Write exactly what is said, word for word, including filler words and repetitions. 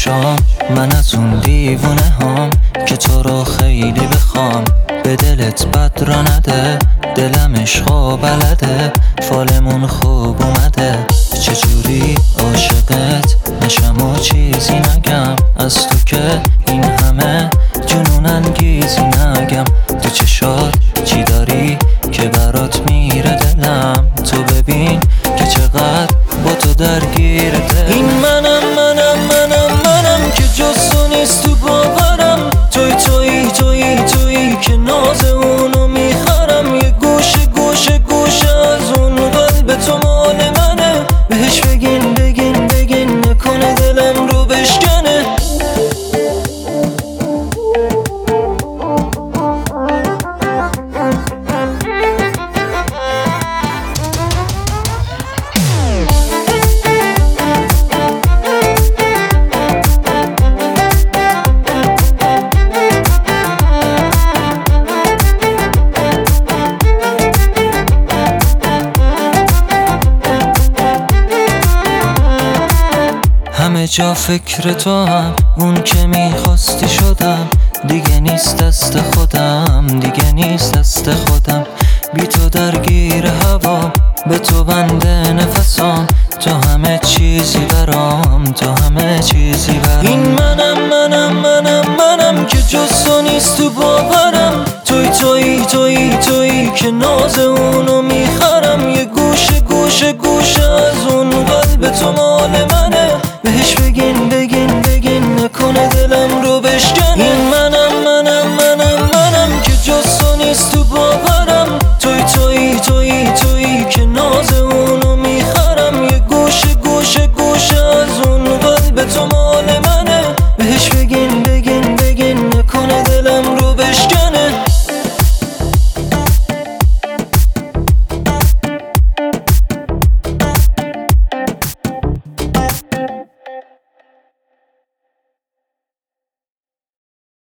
چشام من از اون دیوونه هام که تو رو خیلی بخوام، به دلت بد را نده، دلم عشقا بلده، فالمون خوب اومده، چجوری عاشقت نشم و چیزی نگم، از تو که این همه جنون انگیزی نگم، تو چشات چی داری که برات میره دلم، تو ببین که چقدر با تو درگیر دل. این منم منم منم منم که جز تو نیست تو باورم، توی توی توی توی که ناز اونو میخرم، یه گوشه گوشه گوشه از اون قلب تو مال منه، بهش بگین بگین بگین نکنه دلم رو بشکنه. همه جا فکر تو هم، اون که میخواستی شدم، دیگه نیست دست خودم، دیگه نیست دست خودم، بی تو درگیر هوا، به تو بنده نفسام، تو همه چیزی برام، تو همه چیزی برام. این منم منم منم منم که جز تو نیست تو باورم، توی توی توی توی که ناز اونو میخرم، یه گوشه گوشه گوشه از اون قلب تو مال منه،